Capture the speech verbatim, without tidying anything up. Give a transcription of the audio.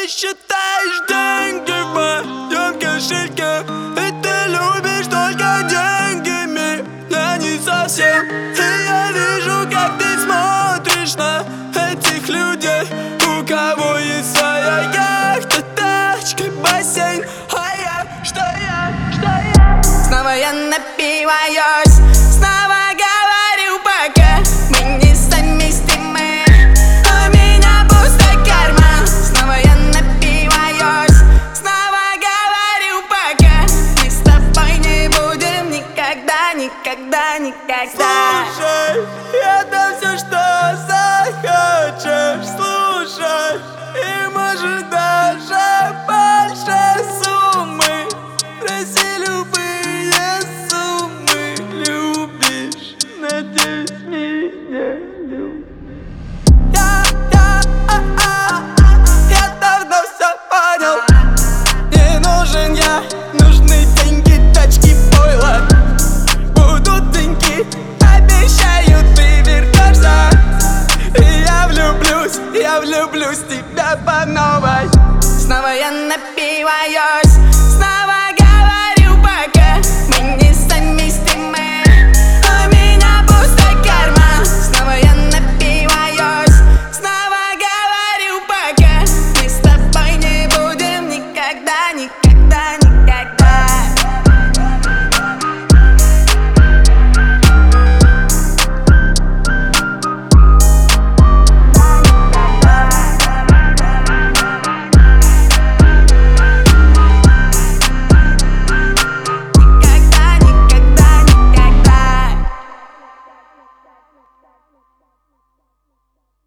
считаешь деньги в моем кошельке, и ты любишь только деньгами, а не совсем. И я вижу, как ты смотришь на этих людей, у кого есть своя яхта, тачка, бассейн. А я, что я, что я? Снова я напиваюсь, снова говорю пока мы не совместимы, у меня пустой карман. Снова я напиваюсь, снова говорю пока мы с тобой не будем никогда, никогда, никогда. Слушай, это все, что захочешь слушать, и может даже больше суммы. Проси любые суммы. Любишь, надеюсь, меня любишь. Я, я, а, а, я давно все понял. Не нужен я, нужны деньги, тачки, пойло. Будут деньги, обещаю, ты вернешься. И я влюблюсь, я влюблюсь в тебя по новой. Снова я напиваюсь, снова